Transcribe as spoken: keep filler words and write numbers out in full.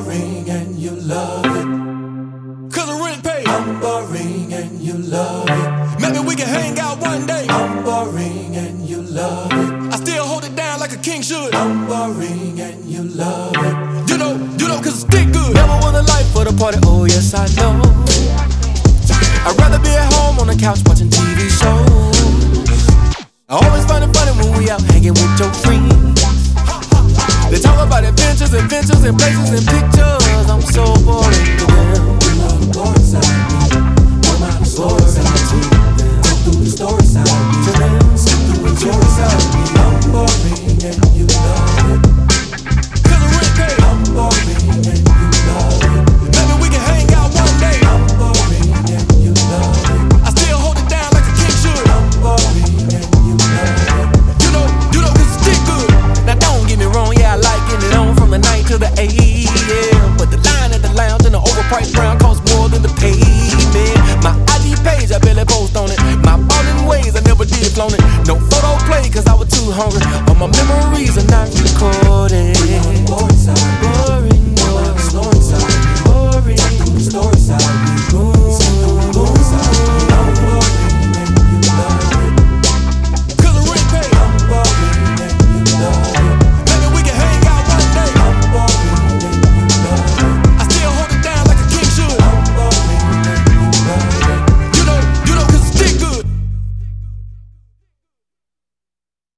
boring and you love it. Cause the rent paid. I'm boring and you love it. Maybe we can hang out one day. I'm boring and you love it. I still hold it down like a king should. I'm boring and you love it. You know, you know, cause it's stick good. Never want a life for the party, oh yes I know. I'd rather be at home on the couch watching T V shows. I always find it funny when we out hanging with your friends. They talk about adventures, adventures, and places and pictures. I'm so boring to them. You know the boring side of me. No matter the story side to them. Go through the story side of me. To them. Skip through the story side of me. I'm boring and you love it. Cause the rent paid. I'm boring and you love it. Maybe we can hang out one day. I'm boring and you love it. I still hold it down like a king should. I'm boring and you love it. You know, you know, cause it's stick good. Now don't get me wrong, yeah I like getting it on from the night to the A M. But the line at the lounge and the overpriced brown costs more than the payment. My I G page, I barely post on it. My ballin' ways, I never did flown it. No photo play, cause I was too hungry. All my memories are not recorded. Boring side, Boring, no matter the boring, story side, boring. through the story side.